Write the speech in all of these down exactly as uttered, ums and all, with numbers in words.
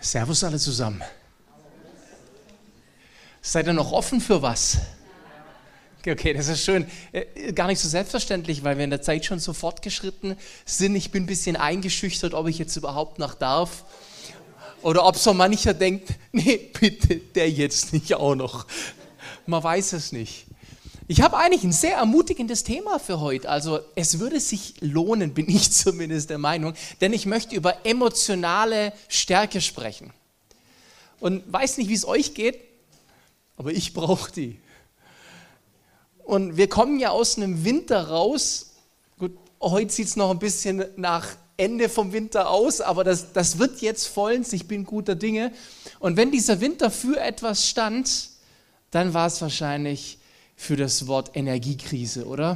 Servus alle zusammen. Seid ihr noch offen für was? Okay, das ist schön. Äh, gar nicht so selbstverständlich, weil wir in der Zeit schon so fortgeschritten sind. Ich bin ein bisschen eingeschüchtert, ob ich jetzt überhaupt noch darf. Oder ob so mancher denkt, nee, bitte, der jetzt nicht auch noch. Man weiß es nicht. Ich habe eigentlich ein sehr ermutigendes Thema für heute. Also es würde sich lohnen, bin ich zumindest der Meinung, denn ich möchte über emotionale Stärke sprechen. Und weiß nicht, wie es euch geht, aber ich brauche die. Und wir kommen ja aus einem Winter raus. Gut, heute sieht es noch ein bisschen nach Ende vom Winter aus, aber das, das wird jetzt vollends. Ich bin guter Dinge. Und wenn dieser Winter für etwas stand, dann war es wahrscheinlich für das Wort Energiekrise, oder?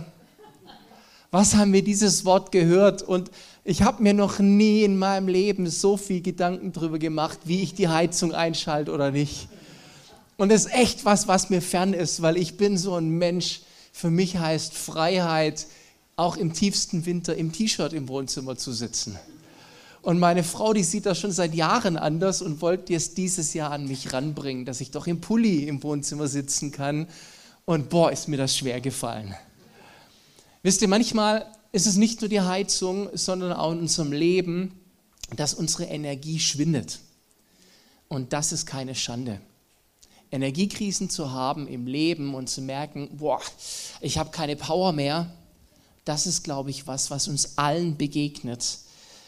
Was haben wir dieses Wort gehört? Und ich habe mir noch nie in meinem Leben so viel Gedanken darüber gemacht, wie ich die Heizung einschalte oder nicht. Und das ist echt was, was mir fern ist, weil ich bin so ein Mensch, für mich heißt Freiheit, auch im tiefsten Winter im T-Shirt im Wohnzimmer zu sitzen. Und meine Frau, die sieht das schon seit Jahren anders und wollte jetzt dieses Jahr an mich ranbringen, dass ich doch im Pulli im Wohnzimmer sitzen kann. Und boah, ist mir das schwer gefallen. Wisst ihr, manchmal ist es nicht nur die Heizung, sondern auch in unserem Leben, dass unsere Energie schwindet. Und das ist keine Schande. Energiekrisen zu haben im Leben und zu merken, boah, ich habe keine Power mehr, das ist, glaube ich, was, was uns allen begegnet.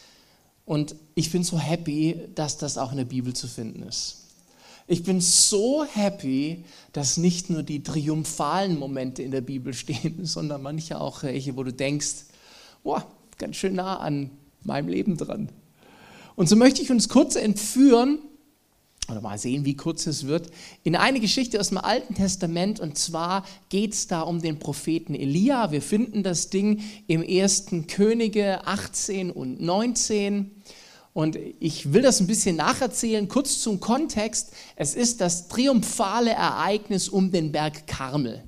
Und ich bin so happy, dass das auch in der Bibel zu finden ist. Ich bin so happy, dass nicht nur die triumphalen Momente in der Bibel stehen, sondern manche auch welche, wo du denkst, boah, ganz schön nah an meinem Leben dran. Und so möchte ich uns kurz entführen, oder mal sehen, wie kurz es wird, in eine Geschichte aus dem Alten Testament. Und zwar geht es da um den Propheten Elia. Wir finden das Ding im ersten Könige achtzehn und neunzehn. Und ich will das ein bisschen nacherzählen, kurz zum Kontext. Es ist das triumphale Ereignis um den Berg Karmel.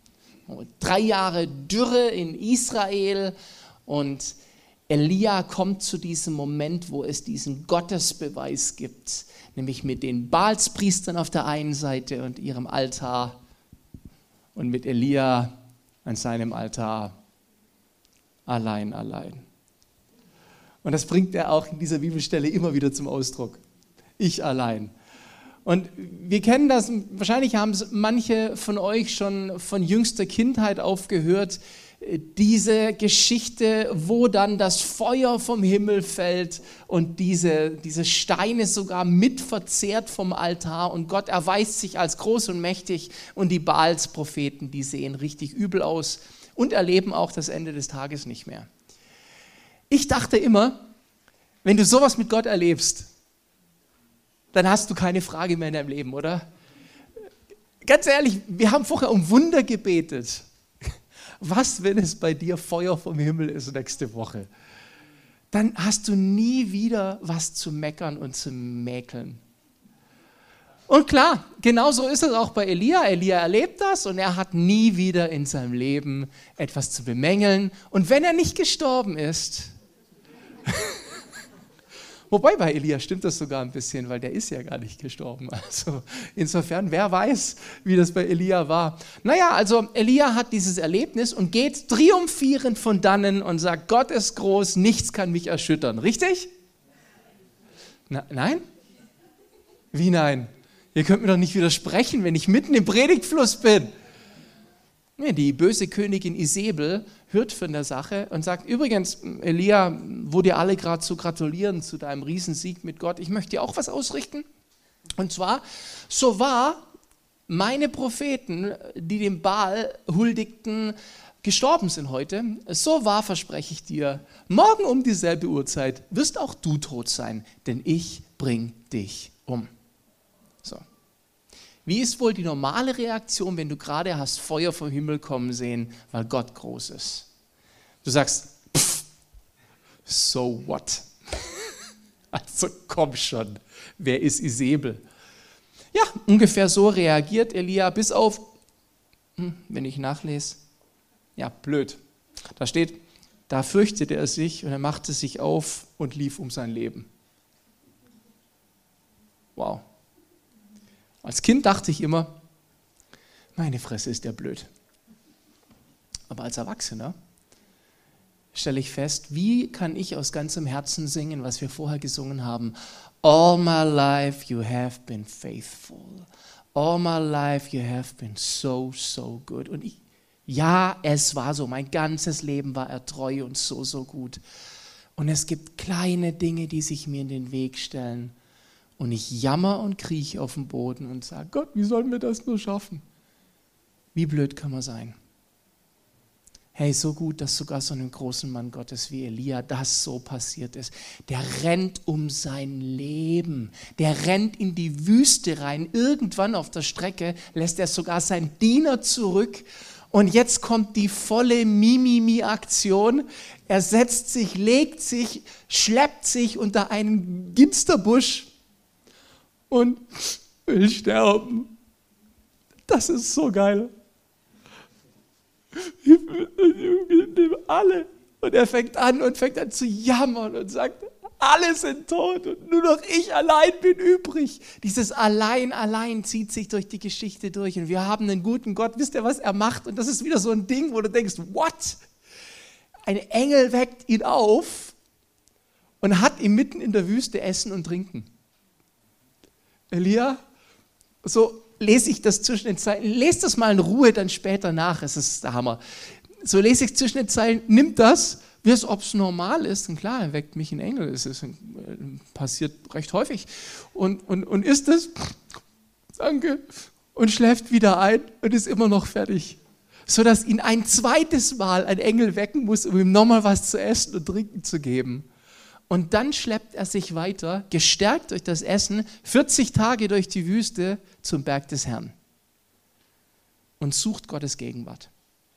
Drei Jahre Dürre in Israel und Elia kommt zu diesem Moment, wo es diesen Gottesbeweis gibt, nämlich mit den Baalspriestern auf der einen Seite und ihrem Altar und mit Elia an seinem Altar allein, allein. Und das bringt er auch in dieser Bibelstelle immer wieder zum Ausdruck. Ich allein. Und wir kennen das, wahrscheinlich haben es manche von euch schon von jüngster Kindheit auf gehört, diese Geschichte, wo dann das Feuer vom Himmel fällt und diese, diese Steine sogar mit verzehrt vom Altar und Gott erweist sich als groß und mächtig und die Baalspropheten, die sehen richtig übel aus und erleben auch das Ende des Tages nicht mehr. Ich dachte immer, wenn du sowas mit Gott erlebst, dann hast du keine Frage mehr in deinem Leben, oder? Ganz ehrlich, wir haben vorher um Wunder gebetet. Was, wenn es bei dir Feuer vom Himmel ist nächste Woche? Dann hast du nie wieder was zu meckern und zu mäkeln. Und klar, genauso ist es auch bei Elia. Elia erlebt das und er hat nie wieder in seinem Leben etwas zu bemängeln. Und wenn er nicht gestorben ist, wobei bei Elia stimmt das sogar ein bisschen, weil der ist ja gar nicht gestorben. Also insofern, wer weiß, wie das bei Elia war. Naja, also Elia hat dieses Erlebnis und geht triumphierend von dannen und sagt, Gott ist groß, nichts kann mich erschüttern. Richtig? Na, nein? Wie nein? Ihr könnt mir doch nicht widersprechen, wenn ich mitten im Predigtfluss bin. Die böse Königin Isabel hört von der Sache und sagt, übrigens, Elia, wo dir alle gerade zu gratulieren zu deinem Riesensieg mit Gott, ich möchte dir auch was ausrichten. Und zwar, so wahr meine Propheten, die dem Baal huldigten, gestorben sind heute, so wahr verspreche ich dir, morgen um dieselbe Uhrzeit wirst auch du tot sein, denn ich bring dich um. So. Wie ist wohl die normale Reaktion, wenn du gerade hast Feuer vom Himmel kommen sehen, weil Gott groß ist? Du sagst, pff, so what? Also komm schon, wer ist Isabel? Ja, ungefähr so reagiert Elia, bis auf, hm, wenn ich nachlese, ja, blöd. Da steht, da fürchtete er sich und er machte sich auf und lief um sein Leben. Wow. Als Kind dachte ich immer, meine Fresse ist der blöd. Aber als Erwachsener stelle ich fest, wie kann ich aus ganzem Herzen singen, was wir vorher gesungen haben. All my life you have been faithful. All my life you have been so, so good. Und ich, ja, es war so. Mein ganzes Leben war er treu und so, so gut. Und es gibt kleine Dinge, die sich mir in den Weg stellen. Und ich jammer und krieche auf den Boden und sage, Gott, wie sollen wir das nur schaffen? Wie blöd kann man sein? Hey, so gut, dass sogar so einem großen Mann Gottes wie Elia das so passiert ist. Der rennt um sein Leben. Der rennt in die Wüste rein. Irgendwann auf der Strecke lässt er sogar seinen Diener zurück. Und jetzt kommt die volle Mimimi-Aktion. Er setzt sich, legt sich, schleppt sich unter einen Ginsterbusch und will sterben. Das ist so geil. Alle. Und er fängt an und fängt an zu jammern und sagt, alle sind tot und nur noch ich allein bin übrig. Dieses Allein, allein zieht sich durch die Geschichte durch und wir haben einen guten Gott. Wisst ihr, was er macht? Und das ist wieder so ein Ding, wo du denkst, what? Ein Engel weckt ihn auf und hat ihm mitten in der Wüste Essen und Trinken. Elia, so lese ich das zwischen den Zeilen, lest das mal in Ruhe dann später nach, es ist der Hammer. So lese ich zwischen den Zeilen, nimmt das, wie es ob es normal ist, und klar, er weckt mich ein Engel, es ist, passiert recht häufig, und, und, und isst es, danke, und schläft wieder ein und ist immer noch fertig. Sodass ihn ein zweites Mal ein Engel wecken muss, um ihm nochmal was zu essen und trinken zu geben. Und dann schleppt er sich weiter, gestärkt durch das Essen, vierzig Tage durch die Wüste zum Berg des Herrn und sucht Gottes Gegenwart.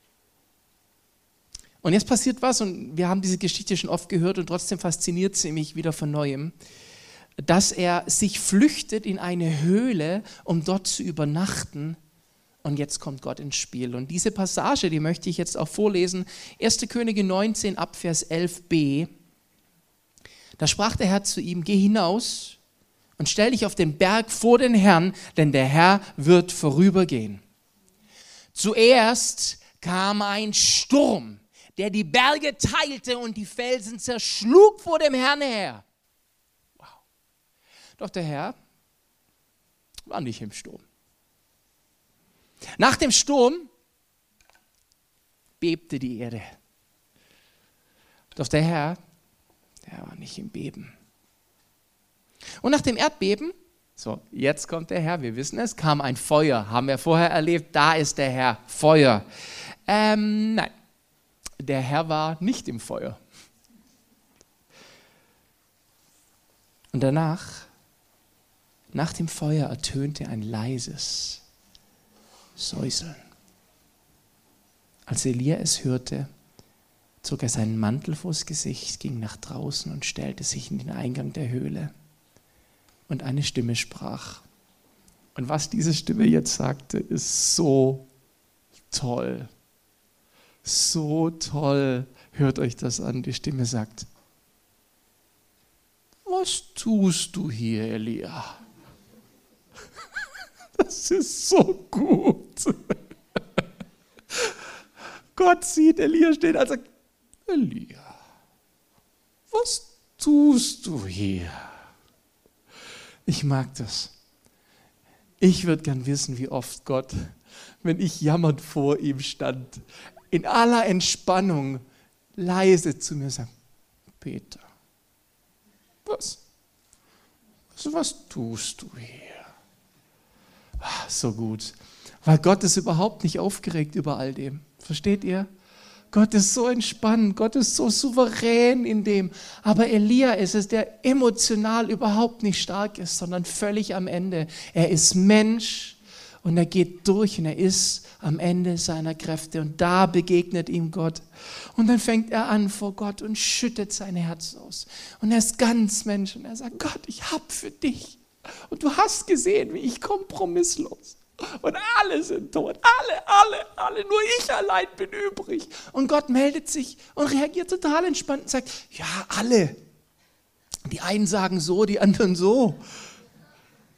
Und jetzt passiert was, und wir haben diese Geschichte schon oft gehört und trotzdem fasziniert sie mich wieder von Neuem, dass er sich flüchtet in eine Höhle, um dort zu übernachten. Und jetzt kommt Gott ins Spiel. Und diese Passage, die möchte ich jetzt auch vorlesen, erste Könige neunzehn, ab Vers elf b. Da sprach der Herr zu ihm, geh hinaus und stell dich auf den Berg vor den Herrn, denn der Herr wird vorübergehen. Zuerst kam ein Sturm, der die Berge teilte und die Felsen zerschlug vor dem Herrn her. Wow. Doch der Herr war nicht im Sturm. Nach dem Sturm bebte die Erde. Doch der Herr, der war nicht im Beben. Und nach dem Erdbeben, so, jetzt kommt der Herr, wir wissen es, kam ein Feuer. Haben wir vorher erlebt, da ist der Herr, Feuer. Ähm, nein, der Herr war nicht im Feuer. Und danach, nach dem Feuer ertönte ein leises Säuseln. Als Elia es hörte, zog er seinen Mantel vors Gesicht, ging nach draußen und stellte sich in den Eingang der Höhle. Und eine Stimme sprach. Und was diese Stimme jetzt sagte, ist so toll. So toll. Hört euch das an. Die Stimme sagt, was tust du hier, Elia? Das ist so gut. Gott sieht Elia stehen und sagt, Elia, was tust du hier? Ich mag das. Ich würde gern wissen, wie oft Gott, wenn ich jammernd vor ihm stand, in aller Entspannung leise zu mir sagt, Peter, was, was, was tust du hier? Ach, so gut, weil Gott ist überhaupt nicht aufgeregt über all dem. Versteht ihr? Gott ist so entspannt, Gott ist so souverän in dem. Aber Elia ist es, der emotional überhaupt nicht stark ist, sondern völlig am Ende. Er ist Mensch und er geht durch und er ist am Ende seiner Kräfte. Und da begegnet ihm Gott. Und dann fängt er an vor Gott und schüttet sein Herz aus. Und er ist ganz Mensch und er sagt, Gott, ich hab für dich. Und du hast gesehen, wie ich kompromisslos. Und alle sind tot, alle, alle, alle, nur ich allein bin übrig. Und Gott meldet sich und reagiert total entspannt und sagt, ja, alle. Die einen sagen so, die anderen so.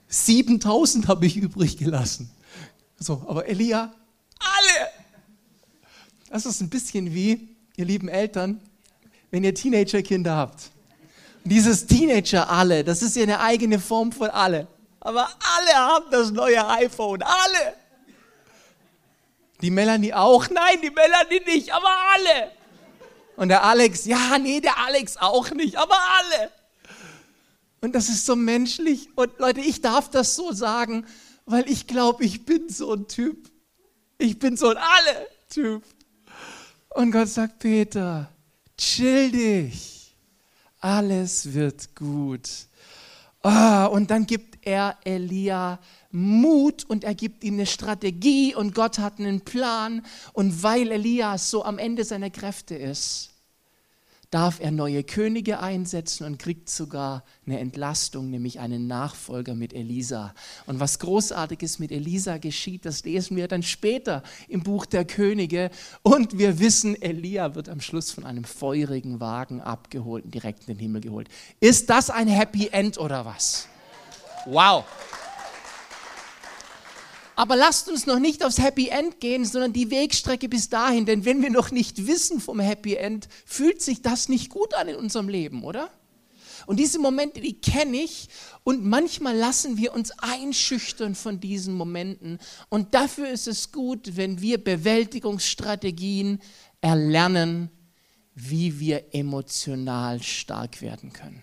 siebentausend habe ich übrig gelassen. So, aber Elia, alle! Das ist ein bisschen wie, ihr lieben Eltern, wenn ihr Teenagerkinder habt. Und dieses Teenager alle, das ist ja eine eigene Form von alle. Aber alle haben das neue iPhone, alle! Die Melanie auch? Nein, die Melanie nicht, aber alle! Und der Alex, ja, nee, der Alex auch nicht, aber alle! Und das ist so menschlich. Und Leute, ich darf das so sagen, weil ich glaube, ich bin so ein Typ. Ich bin so ein Alle-Typ. Und Gott sagt, Peter, chill dich. Alles wird gut. Oh, und dann gibt er Elia Mut und er gibt ihm eine Strategie und Gott hat einen Plan. Und weil Elias so am Ende seiner Kräfte ist, darf er neue Könige einsetzen und kriegt sogar eine Entlastung, nämlich einen Nachfolger mit Elisa. Und was Großartiges mit Elisa geschieht, das lesen wir dann später im Buch der Könige. Und wir wissen, Elia wird am Schluss von einem feurigen Wagen abgeholt und direkt in den Himmel geholt. Ist das ein Happy End oder was? Wow! Aber lasst uns noch nicht aufs Happy End gehen, sondern die Wegstrecke bis dahin. Denn wenn wir noch nicht wissen vom Happy End, fühlt sich das nicht gut an in unserem Leben, oder? Und diese Momente, die kenne ich. Und manchmal lassen wir uns einschüchtern von diesen Momenten. Und dafür ist es gut, wenn wir Bewältigungsstrategien erlernen, wie wir emotional stark werden können.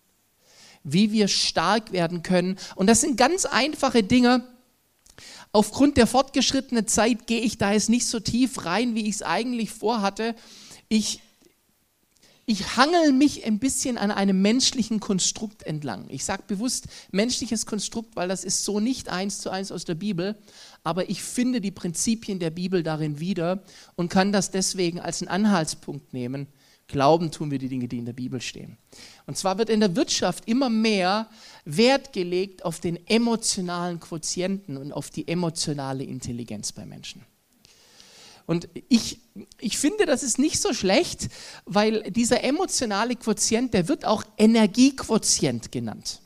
Wie wir stark werden können. Und das sind ganz einfache Dinge. Aufgrund der fortgeschrittenen Zeit gehe ich da jetzt nicht so tief rein, wie ich es eigentlich vorhatte. Ich, ich hangel mich ein bisschen an einem menschlichen Konstrukt entlang. Ich sage bewusst menschliches Konstrukt, weil das ist so nicht eins zu eins aus der Bibel, aber ich finde die Prinzipien der Bibel darin wieder und kann das deswegen als einen Anhaltspunkt nehmen. Glauben tun wir die Dinge, die in der Bibel stehen. Und zwar wird in der Wirtschaft immer mehr Wert gelegt auf den emotionalen Quotienten und auf die emotionale Intelligenz bei Menschen. Und ich, ich finde, das ist nicht so schlecht, weil dieser emotionale Quotient, der wird auch Energiequotient genannt.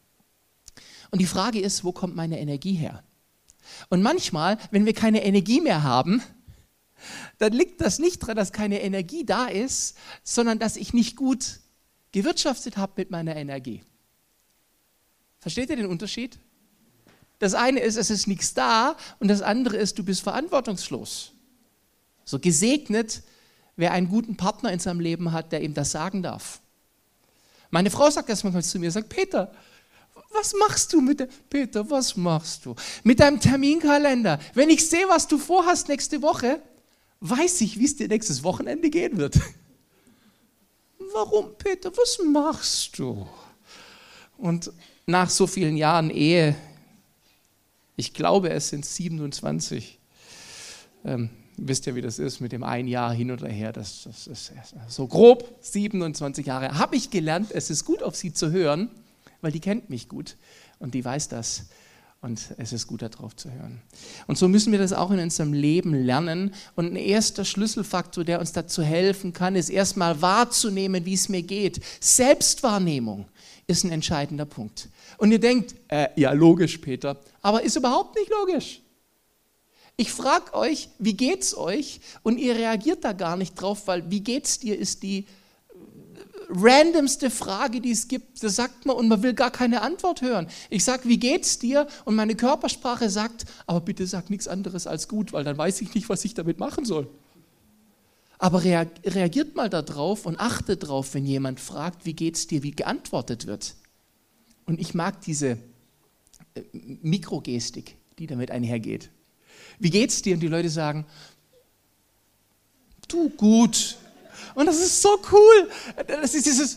Und die Frage ist, wo kommt meine Energie her? Und manchmal, wenn wir keine Energie mehr haben, dann liegt das nicht daran, dass keine Energie da ist, sondern dass ich nicht gut gewirtschaftet habe mit meiner Energie. Versteht ihr den Unterschied? Das eine ist, es ist nichts da und das andere ist, du bist verantwortungslos. So gesegnet, wer einen guten Partner in seinem Leben hat, der ihm das sagen darf. Meine Frau sagt das manchmal zu mir, sagt, Peter, was machst du mit dem, Peter, was machst du mit deinem Terminkalender? Wenn ich sehe, was du vorhast nächste Woche, weiß ich, wie es dir nächstes Wochenende gehen wird. Warum, Peter? Was machst du? Und nach so vielen Jahren Ehe, ich glaube, es sind siebenundzwanzig, ähm, wisst ihr, wie das ist mit dem ein Jahr hin oder her, das, das ist so grob siebenundzwanzig Jahre, habe ich gelernt, es ist gut, auf sie zu hören, weil die kennt mich gut und die weiß das. Und es ist gut, darauf zu hören. Und so müssen wir das auch in unserem Leben lernen. Und ein erster Schlüsselfaktor, der uns dazu helfen kann, ist erstmal wahrzunehmen, wie es mir geht. Selbstwahrnehmung ist ein entscheidender Punkt. Und ihr denkt, äh, ja logisch, Peter, aber ist überhaupt nicht logisch. Ich frage euch, wie geht's euch? Und ihr reagiert da gar nicht drauf, weil wie geht's dir ist die randomste Frage, die es gibt, das sagt man und man will gar keine Antwort hören. Ich sage, wie geht's dir? Und meine Körpersprache sagt, aber bitte sag nichts anderes als gut, weil dann weiß ich nicht, was ich damit machen soll. Aber reagiert mal darauf und achtet drauf, wenn jemand fragt, wie geht's dir, wie geantwortet wird. Und ich mag diese Mikrogestik, die damit einhergeht. Wie geht's dir? Und die Leute sagen, du, gut. Und das ist so cool. Das ist dieses.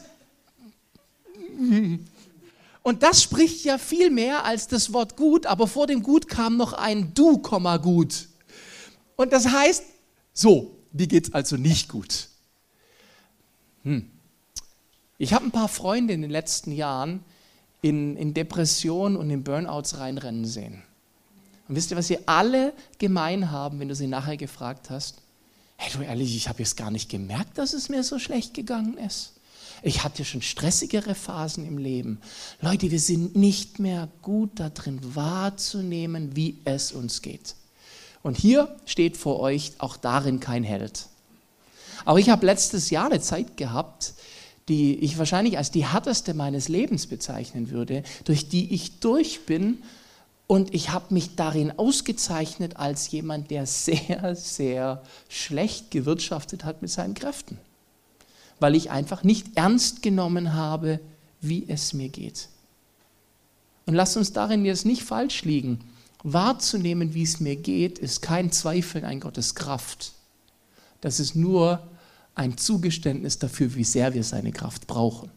Und das spricht ja viel mehr als das Wort gut, aber vor dem Gut kam noch ein Du, gut. Und das heißt, so, wie geht's also nicht gut? Hm. Ich habe ein paar Freunde in den letzten Jahren in, in Depressionen und in Burnouts reinrennen sehen. Und wisst ihr, was sie alle gemein haben, wenn du sie nachher gefragt hast? Hey, du ehrlich, ich habe jetzt gar nicht gemerkt, dass es mir so schlecht gegangen ist. Ich hatte schon stressigere Phasen im Leben. Leute, wir sind nicht mehr gut darin wahrzunehmen, wie es uns geht. Und hier steht vor euch auch darin kein Held. Aber ich habe letztes Jahr eine Zeit gehabt, die ich wahrscheinlich als die härteste meines Lebens bezeichnen würde, durch die ich durch bin. Und ich habe mich darin ausgezeichnet als jemand, der sehr, sehr schlecht gewirtschaftet hat mit seinen Kräften. Weil ich einfach nicht ernst genommen habe, wie es mir geht. Und lasst uns darin jetzt nicht falsch liegen. Wahrzunehmen, wie es mir geht, ist kein Zweifel an Gottes Kraft. Das ist nur ein Zugeständnis dafür, wie sehr wir seine Kraft brauchen.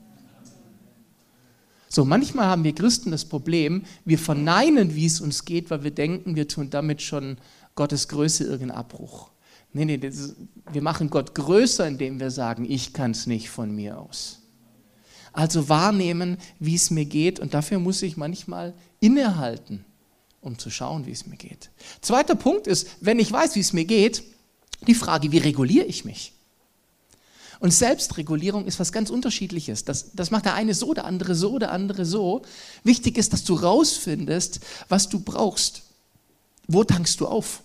So, manchmal haben wir Christen das Problem, wir verneinen, wie es uns geht, weil wir denken, wir tun damit schon Gottes Größe irgendeinen Abbruch. Nee, nee, das ist, wir machen Gott größer, indem wir sagen, ich kann es nicht von mir aus. Also wahrnehmen, wie es mir geht, und dafür muss ich manchmal innehalten, um zu schauen, wie es mir geht. Zweiter Punkt ist, wenn ich weiß, wie es mir geht, die Frage, wie reguliere ich mich? Und Selbstregulierung ist was ganz Unterschiedliches. Das, das macht der eine so, der andere so, der andere so. Wichtig ist, dass du rausfindest, was du brauchst. Wo tankst du auf?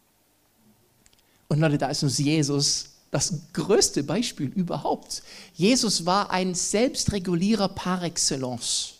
Und Leute, da ist uns Jesus das größte Beispiel überhaupt. Jesus war ein Selbstregulierer par excellence.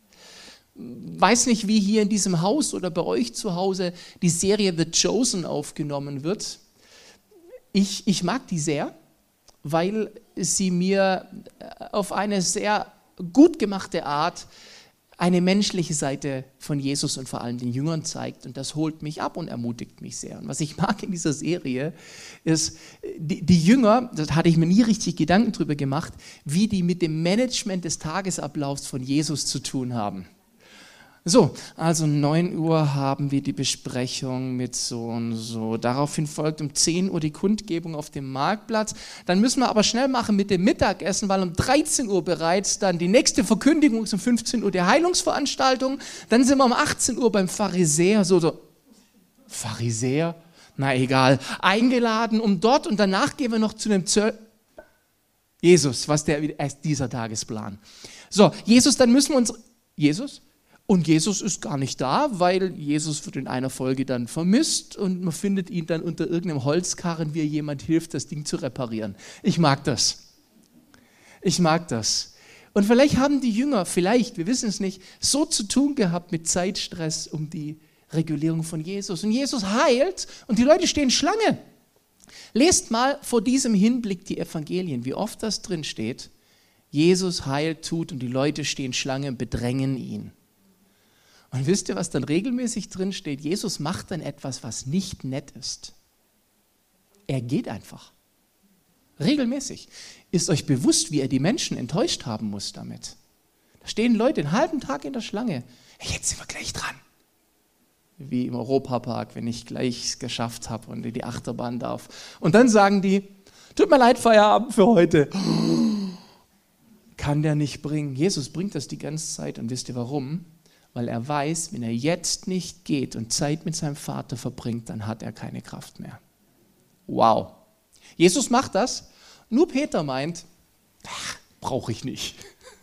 Weiß nicht, wie hier in diesem Haus oder bei euch zu Hause die Serie The Chosen aufgenommen wird. Ich, ich mag die sehr, weil sie mir auf eine sehr gut gemachte Art eine menschliche Seite von Jesus und vor allem den Jüngern zeigt. Und das holt mich ab und ermutigt mich sehr. Und was ich mag in dieser Serie ist, die, die Jünger, das hatte ich mir nie richtig Gedanken drüber gemacht, wie die mit dem Management des Tagesablaufs von Jesus zu tun haben. So, also neun Uhr haben wir die Besprechung mit so und so. Daraufhin folgt um zehn Uhr die Kundgebung auf dem Marktplatz. Dann müssen wir aber schnell machen mit dem Mittagessen, weil um dreizehn Uhr bereits dann die nächste Verkündigung ist, um fünfzehn Uhr die Heilungsveranstaltung. Dann sind wir um achtzehn Uhr beim Pharisäer, so, so, Pharisäer? Na egal, eingeladen, um dort, und danach gehen wir noch zu dem Zöll. Jesus, was der ist dieser Tagesplan. So, Jesus, dann müssen wir uns, Jesus? Und Jesus ist gar nicht da, weil Jesus wird in einer Folge dann vermisst und man findet ihn dann unter irgendeinem Holzkarren, wie jemand hilft, das Ding zu reparieren. Ich mag das. Ich mag das. Und vielleicht haben die Jünger, vielleicht, wir wissen es nicht, so zu tun gehabt mit Zeitstress um die Regulierung von Jesus. Und Jesus heilt und die Leute stehen Schlange. Lest mal vor diesem Hinblick die Evangelien, wie oft das drin steht. Jesus heilt, tut und die Leute stehen Schlange und bedrängen ihn. Und wisst ihr, was dann regelmäßig drin steht? Jesus macht dann etwas, was nicht nett ist. Er geht einfach. Regelmäßig. Ist euch bewusst, wie er die Menschen enttäuscht haben muss damit? Da stehen Leute einen halben Tag in der Schlange. Hey, jetzt sind wir gleich dran. Wie im Europapark, wenn ich gleich es geschafft habe und in die Achterbahn darf. Und dann sagen die, tut mir leid, Feierabend für heute. Kann der nicht bringen. Jesus bringt das die ganze Zeit. Und wisst ihr warum? Weil er weiß, wenn er jetzt nicht geht und Zeit mit seinem Vater verbringt, dann hat er keine Kraft mehr. Wow. Jesus macht das, nur Peter meint, brauche ich nicht.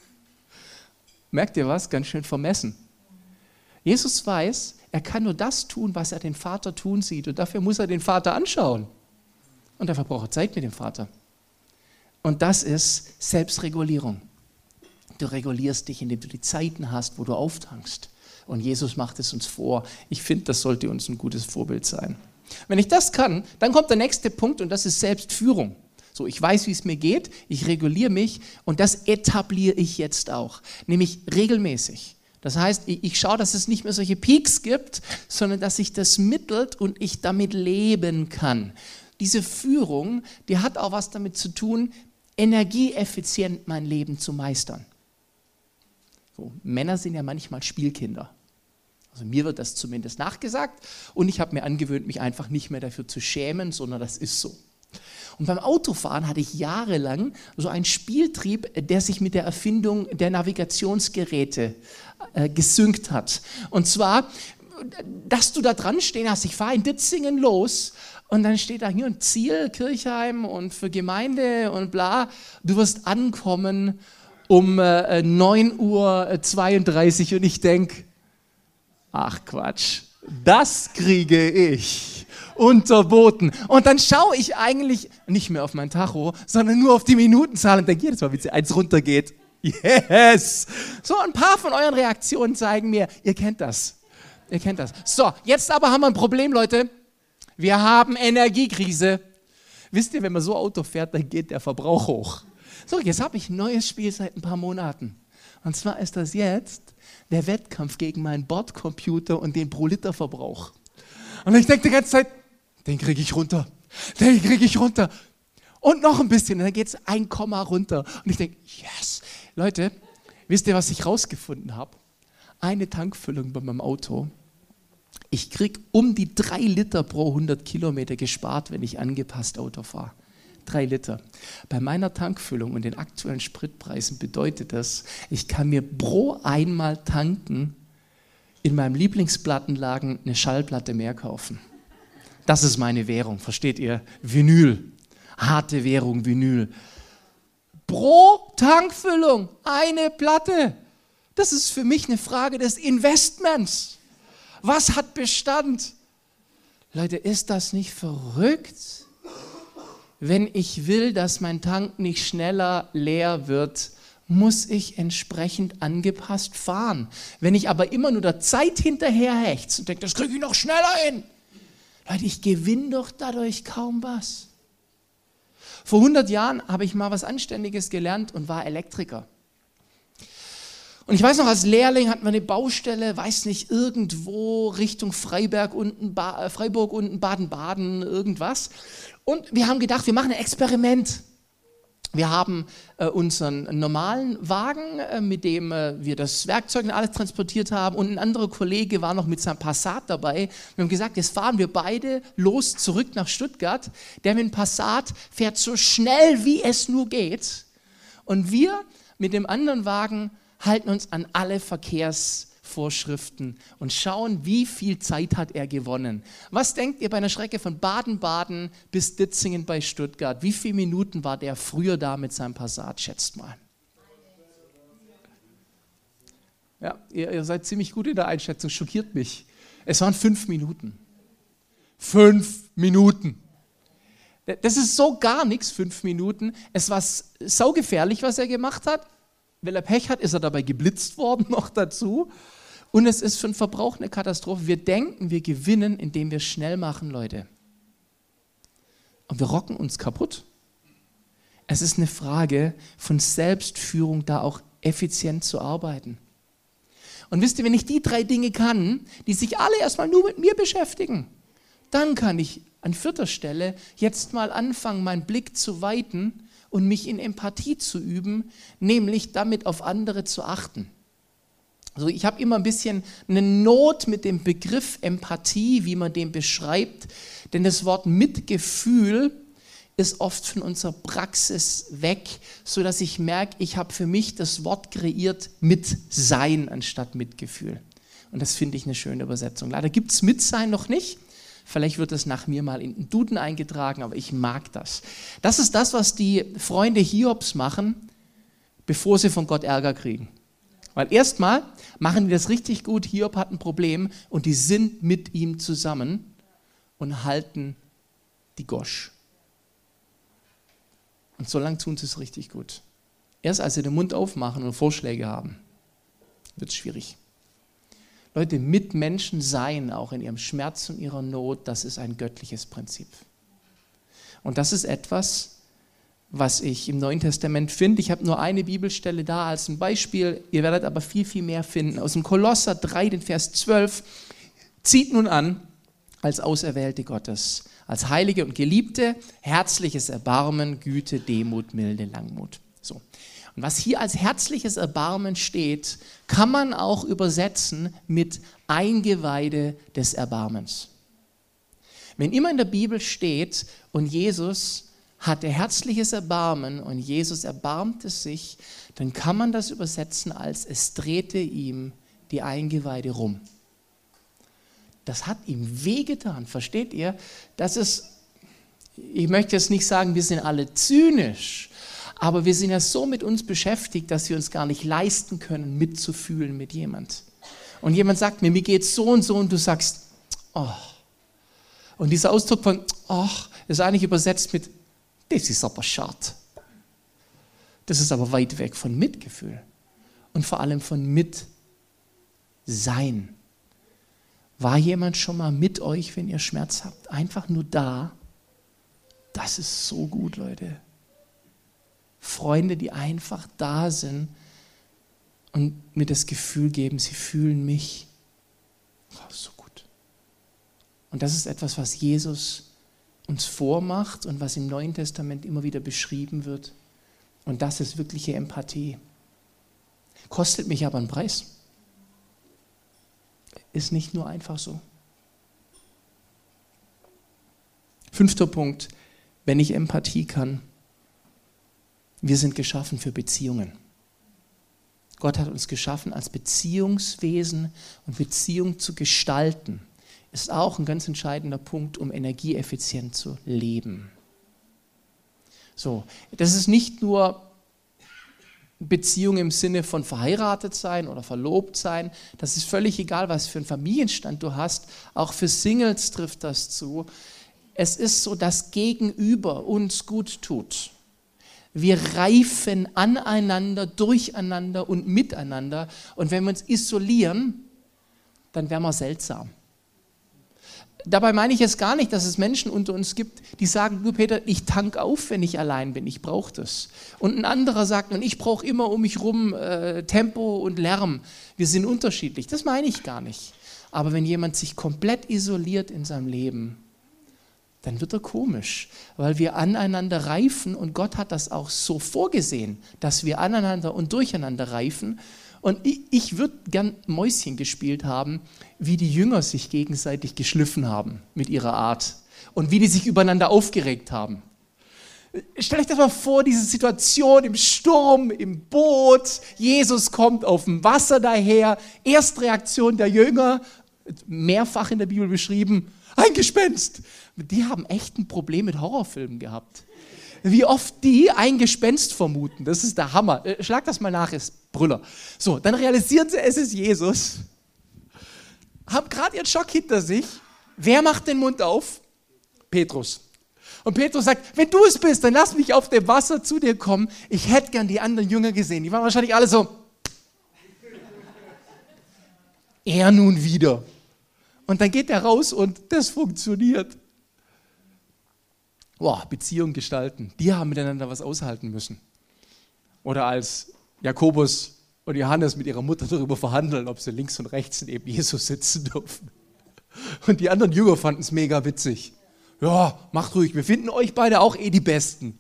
Merkt ihr was? Ganz schön vermessen. Jesus weiß, er kann nur das tun, was er den Vater tun sieht, und dafür muss er den Vater anschauen. Und dafür braucht er Zeit mit dem Vater. Und das ist Selbstregulierung. Du regulierst dich, indem du die Zeiten hast, wo du auftankst. Und Jesus macht es uns vor. Ich finde, das sollte uns ein gutes Vorbild sein. Wenn ich das kann, dann kommt der nächste Punkt, und das ist Selbstführung. So, ich weiß, wie es mir geht, ich reguliere mich, und das etabliere ich jetzt auch, nämlich regelmäßig. Das heißt, ich, ich schaue, dass es nicht mehr solche Peaks gibt, sondern dass sich das mittelt und ich damit leben kann. Diese Führung, die hat auch was damit zu tun, energieeffizient mein Leben zu meistern. So, Männer sind ja manchmal Spielkinder. Also mir wird das zumindest nachgesagt, und ich habe mir angewöhnt, mich einfach nicht mehr dafür zu schämen, sondern das ist so. Und beim Autofahren hatte ich jahrelang so einen Spieltrieb, der sich mit der Erfindung der Navigationsgeräte äh, gesynkt hat. Und zwar dass du da dran stehen hast. Ich fahre in Ditzingen los und dann steht da hier ein Ziel, Kirchheim und für Gemeinde und bla. Du wirst ankommen um äh, neun Uhr zweiunddreißig und ich denke, ach Quatsch, das kriege ich unterboten. Und dann schaue ich eigentlich nicht mehr auf mein Tacho, sondern nur auf die Minutenzahl und denke jedes Mal, wie es eins runtergeht. Yes! So, ein paar von euren Reaktionen zeigen mir, ihr kennt das. Ihr kennt das. So, jetzt aber haben wir ein Problem, Leute. Wir haben Energiekrise. Wisst ihr, wenn man so Auto fährt, dann geht der Verbrauch hoch. So, jetzt habe ich ein neues Spiel seit ein paar Monaten. Und zwar ist das jetzt der Wettkampf gegen meinen Bordcomputer und den Pro-Liter-Verbrauch. Und ich denke die ganze Zeit, den kriege ich runter. Den kriege ich runter. Und noch ein bisschen. Und dann geht es ein Komma runter. Und ich denke, yes. Leute, wisst ihr, was ich rausgefunden habe? Eine Tankfüllung bei meinem Auto. Ich kriege um die drei Liter pro hundert Kilometer gespart, wenn ich angepasst Auto fahre. Drei Liter. Bei meiner Tankfüllung und den aktuellen Spritpreisen bedeutet das, ich kann mir pro einmal tanken in meinem Lieblingsplattenladen eine Schallplatte mehr kaufen. Das ist meine Währung, versteht ihr? Vinyl. Harte Währung, Vinyl. Pro Tankfüllung eine Platte. Das ist für mich eine Frage des Investments. Was hat Bestand? Leute, ist das nicht verrückt? Wenn ich will, dass mein Tank nicht schneller leer wird, muss ich entsprechend angepasst fahren. Wenn ich aber immer nur der Zeit hinterherhechte und denke, das kriege ich noch schneller hin. Leute, ich gewinne doch dadurch kaum was. Vor hundert Jahren habe ich mal was Anständiges gelernt und war Elektriker. Und ich weiß noch, als Lehrling hatten wir eine Baustelle, weiß nicht, irgendwo Richtung Freiberg unten, ba- Freiburg unten, Baden-Baden, irgendwas. Und wir haben gedacht, wir machen ein Experiment. Wir haben äh, unseren normalen Wagen, äh, mit dem äh, wir das Werkzeug und alles transportiert haben, und ein anderer Kollege war noch mit seinem Passat dabei. Wir haben gesagt, jetzt fahren wir beide los zurück nach Stuttgart. Der mit dem Passat fährt so schnell, wie es nur geht. Und wir mit dem anderen Wagen halten uns an alle Verkehrsvorschriften und schauen, wie viel Zeit hat er gewonnen. Was denkt ihr bei einer Strecke von Baden-Baden bis Ditzingen bei Stuttgart? Wie viele Minuten war der früher da mit seinem Passat? Schätzt mal. Ja, ihr, ihr seid ziemlich gut in der Einschätzung, schockiert mich. Es waren fünf Minuten. Fünf Minuten. Das ist so gar nichts, fünf Minuten. Es war saugefährlich, was er gemacht hat. Weil er Pech hat, ist er dabei geblitzt worden noch dazu. Und es ist für den Verbrauch eine Katastrophe. Wir denken, wir gewinnen, indem wir schnell machen, Leute. Und wir rocken uns kaputt. Es ist eine Frage von Selbstführung, da auch effizient zu arbeiten. Und wisst ihr, wenn ich die drei Dinge kann, die sich alle erstmal nur mit mir beschäftigen, dann kann ich an vierter Stelle jetzt mal anfangen, meinen Blick zu weiten und mich in Empathie zu üben, nämlich damit auf andere zu achten. Also ich habe immer ein bisschen eine Not mit dem Begriff Empathie, wie man den beschreibt, denn das Wort Mitgefühl ist oft von unserer Praxis weg, sodass ich merke, ich habe für mich das Wort kreiert Mitsein anstatt Mitgefühl. Und das finde ich eine schöne Übersetzung. Leider gibt es Mitsein noch nicht. Vielleicht wird es nach mir mal in den Duden eingetragen, aber ich mag das. Das ist das, was die Freunde Hiobs machen, bevor sie von Gott Ärger kriegen. Weil erstmal machen die das richtig gut, Hiob hat ein Problem und die sind mit ihm zusammen und halten die Gosch. Und so lange tun sie es richtig gut. Erst als sie den Mund aufmachen und Vorschläge haben, wird es schwierig. Leute, mit Menschen sein, auch in ihrem Schmerz und ihrer Not, das ist ein göttliches Prinzip. Und das ist etwas, was ich im Neuen Testament finde. Ich habe nur eine Bibelstelle da als ein Beispiel, ihr werdet aber viel, viel mehr finden. Aus dem Kolosser drei, den Vers zwölf, zieht nun an, als Auserwählte Gottes, als Heilige und Geliebte, herzliches Erbarmen, Güte, Demut, Milde, Langmut. So. Und was hier als herzliches Erbarmen steht, kann man auch übersetzen mit Eingeweide des Erbarmens. Wenn immer in der Bibel steht, und Jesus hatte herzliches Erbarmen und Jesus erbarmte sich, dann kann man das übersetzen als es drehte ihm die Eingeweide rum. Das hat ihm wehgetan, versteht ihr? Das ist, ich möchte jetzt nicht sagen, wir sind alle zynisch, aber wir sind ja so mit uns beschäftigt, dass wir uns gar nicht leisten können, mitzufühlen mit jemand. Und jemand sagt mir, mir geht's so und so, und du sagst, oh. Und dieser Ausdruck von, oh, ist eigentlich übersetzt mit, das ist aber schade. Das ist aber weit weg von Mitgefühl und vor allem von Mitsein. War jemand schon mal mit euch, wenn ihr Schmerz habt? Einfach nur da. Das ist so gut, Leute. Freunde, die einfach da sind und mir das Gefühl geben, sie fühlen mich. Oh, so gut. Und das ist etwas, was Jesus uns vormacht und was im Neuen Testament immer wieder beschrieben wird. Und das ist wirkliche Empathie. Kostet mich aber einen Preis. Ist nicht nur einfach so. Fünfter Punkt, wenn ich Empathie kann. Wir sind geschaffen für Beziehungen. Gott hat uns geschaffen als Beziehungswesen, und Beziehung zu gestalten ist auch ein ganz entscheidender Punkt, um energieeffizient zu leben. So, das ist nicht nur Beziehung im Sinne von verheiratet sein oder verlobt sein. Das ist völlig egal, was für einen Familienstand du hast. Auch für Singles trifft das zu. Es ist so, dass Gegenüber uns gut tut. Wir reifen aneinander, durcheinander und miteinander. Und wenn wir uns isolieren, dann wären wir seltsam. Dabei meine ich jetzt gar nicht, dass es Menschen unter uns gibt, die sagen, du Peter, ich tank auf, wenn ich allein bin, ich brauche das. Und ein anderer sagt, und ich brauche immer um mich rum äh, Tempo und Lärm. Wir sind unterschiedlich, das meine ich gar nicht. Aber wenn jemand sich komplett isoliert in seinem Leben, dann wird er komisch, weil wir aneinander reifen, und Gott hat das auch so vorgesehen, dass wir aneinander und durcheinander reifen. Und ich, ich würde gern Mäuschen gespielt haben, wie die Jünger sich gegenseitig geschliffen haben mit ihrer Art und wie die sich übereinander aufgeregt haben. Stellt euch das mal vor, diese Situation im Sturm, im Boot, Jesus kommt auf dem Wasser daher, Erstreaktion der Jünger, mehrfach in der Bibel beschrieben, ein Gespenst. Die haben echt ein Problem mit Horrorfilmen gehabt. Wie oft die ein Gespenst vermuten, das ist der Hammer. Schlag das mal nach, ist Brüller. So, dann realisieren sie, es ist Jesus. Haben gerade ihren Schock hinter sich. Wer macht den Mund auf? Petrus. Und Petrus sagt, wenn du es bist, dann lass mich auf dem Wasser zu dir kommen. Ich hätte gern die anderen Jünger gesehen. Die waren wahrscheinlich alle so. Er nun wieder. Und dann geht er raus und das funktioniert. Boah, Beziehung gestalten. Die haben miteinander was aushalten müssen. Oder als Jakobus und Johannes mit ihrer Mutter darüber verhandeln, ob sie links und rechts neben Jesus sitzen dürfen. Und die anderen Jünger fanden es mega witzig. Ja, macht ruhig, wir finden euch beide auch eh die Besten.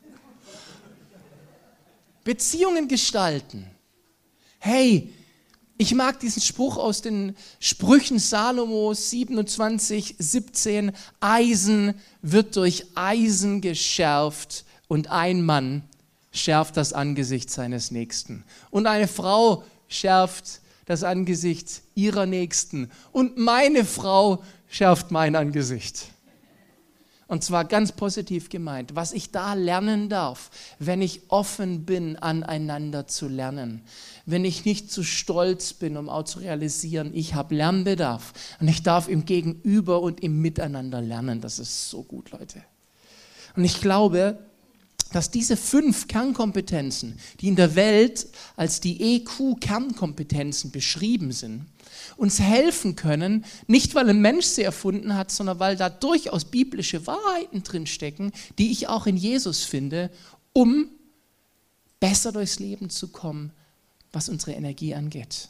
Beziehungen gestalten. Hey, ich mag diesen Spruch aus den Sprüchen Salomos siebenundzwanzig, siebzehn. Eisen wird durch Eisen geschärft und ein Mann schärft das Angesicht seines Nächsten. Und eine Frau schärft das Angesicht ihrer Nächsten. Und meine Frau schärft mein Angesicht. Und zwar ganz positiv gemeint, was ich da lernen darf, wenn ich offen bin, aneinander zu lernen. Wenn ich nicht zu stolz bin, um auch zu realisieren, ich habe Lernbedarf. Und ich darf im Gegenüber und im Miteinander lernen. Das ist so gut, Leute. Und ich glaube, dass diese fünf Kernkompetenzen, die in der Welt als die E Q-Kernkompetenzen beschrieben sind, uns helfen können, nicht weil ein Mensch sie erfunden hat, sondern weil da durchaus biblische Wahrheiten drinstecken, die ich auch in Jesus finde, um besser durchs Leben zu kommen, was unsere Energie angeht.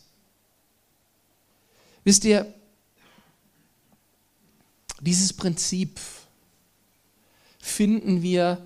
Wisst ihr, dieses Prinzip finden wir,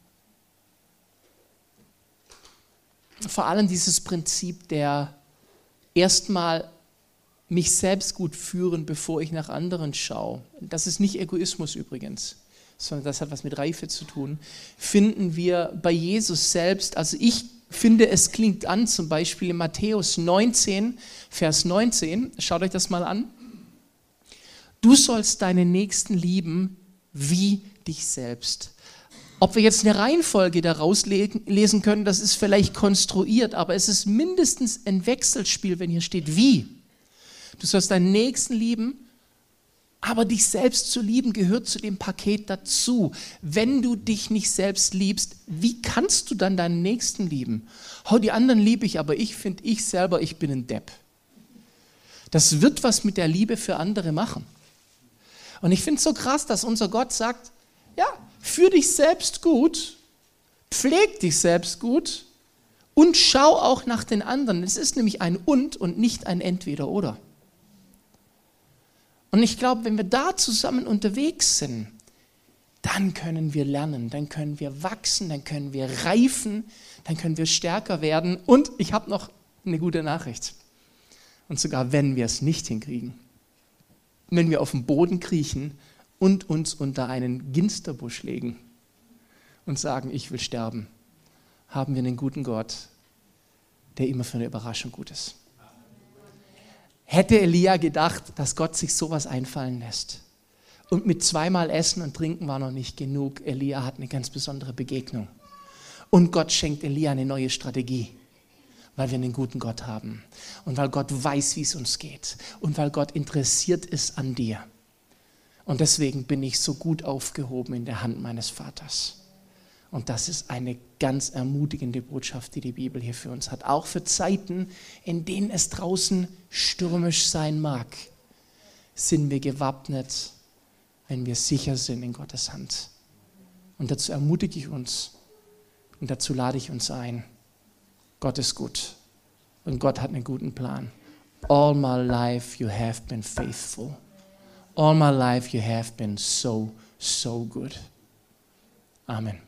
vor allem dieses Prinzip der erstmal mich selbst gut führen, bevor ich nach anderen schaue. Das ist nicht Egoismus übrigens, sondern das hat was mit Reife zu tun. Finden wir bei Jesus selbst, also ich finde, es klingt an, zum Beispiel in Matthäus neunzehn, Vers neunzehn, schaut euch das mal an. Du sollst deinen Nächsten lieben wie dich selbst. Ob wir jetzt eine Reihenfolge daraus lesen können, das ist vielleicht konstruiert, aber es ist mindestens ein Wechselspiel, wenn hier steht wie. Du sollst deinen Nächsten lieben, aber dich selbst zu lieben gehört zu dem Paket dazu. Wenn du dich nicht selbst liebst, wie kannst du dann deinen Nächsten lieben? Oh, die anderen liebe ich, aber ich finde ich selber, ich bin ein Depp. Das wird was mit der Liebe für andere machen. Und ich finde es so krass, dass unser Gott sagt, ja, führ dich selbst gut, pfleg dich selbst gut und schau auch nach den anderen. Es ist nämlich ein Und und nicht ein Entweder-Oder. Und ich glaube, wenn wir da zusammen unterwegs sind, dann können wir lernen, dann können wir wachsen, dann können wir reifen, dann können wir stärker werden. Und ich habe noch eine gute Nachricht. Und sogar wenn wir es nicht hinkriegen, wenn wir auf den Boden kriechen und uns unter einen Ginsterbusch legen und sagen, ich will sterben, haben wir einen guten Gott, der immer für eine Überraschung gut ist. Hätte Elia gedacht, dass Gott sich sowas einfallen lässt. Und mit zweimal Essen und Trinken war noch nicht genug. Elia hat eine ganz besondere Begegnung. Und Gott schenkt Elia eine neue Strategie, weil wir einen guten Gott haben. Und weil Gott weiß, wie es uns geht. Und weil Gott interessiert ist an dir. Und deswegen bin ich so gut aufgehoben in der Hand meines Vaters. Und das ist eine ganz ermutigende Botschaft, die die Bibel hier für uns hat. Auch für Zeiten, in denen es draußen stürmisch sein mag, sind wir gewappnet, wenn wir sicher sind in Gottes Hand. Und dazu ermutige ich uns und dazu lade ich uns ein. Gott ist gut und Gott hat einen guten Plan. All my life you have been faithful. All my life you have been so, so good. Amen.